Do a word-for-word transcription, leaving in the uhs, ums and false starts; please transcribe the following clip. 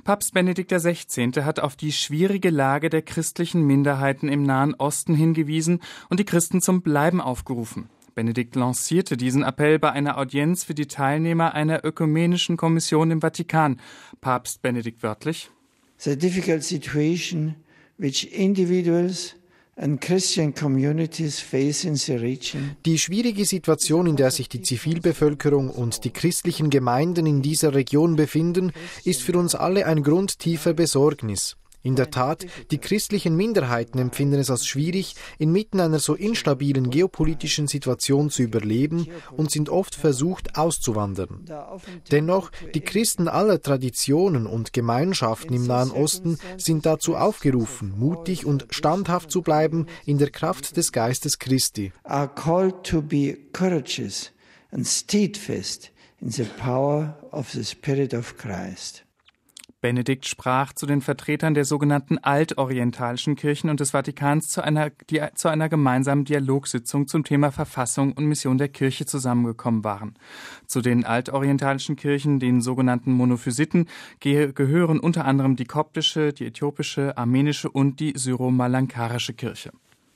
Papst Benedikt der Sechzehnte hat auf die schwierige Lage der christlichen Minderheiten im Nahen Osten hingewiesen und die Christen zum Bleiben aufgerufen. Benedikt lancierte diesen Appell bei einer Audienz für die Teilnehmer einer ökumenischen Kommission im Vatikan. Papst Benedikt wörtlich: The difficult situation which individuals and Christian communities face in the region. Die schwierige Situation, in der sich die Zivilbevölkerung und die christlichen Gemeinden in dieser Region befinden, ist für uns alle ein Grund tiefer Besorgnis. In der Tat, die christlichen Minderheiten empfinden es als schwierig, inmitten einer so instabilen geopolitischen Situation zu überleben und sind oft versucht, auszuwandern. Dennoch, die Christen aller Traditionen und Gemeinschaften im Nahen Osten sind dazu aufgerufen, mutig und standhaft zu bleiben in der Kraft des Geistes Christi. Are called to be courageous and steadfast in the power of the Spirit of Christ. Benedikt sprach zu den Vertretern der sogenannten altorientalischen Kirchen und des Vatikans zu einer, die zu einer gemeinsamen Dialogsitzung zum Thema Verfassung und Mission der Kirche zusammengekommen waren. Zu den altorientalischen Kirchen, den sogenannten Monophysiten, ge- gehören unter anderem die koptische, die äthiopische, armenische und die syro-malankarische Kirche.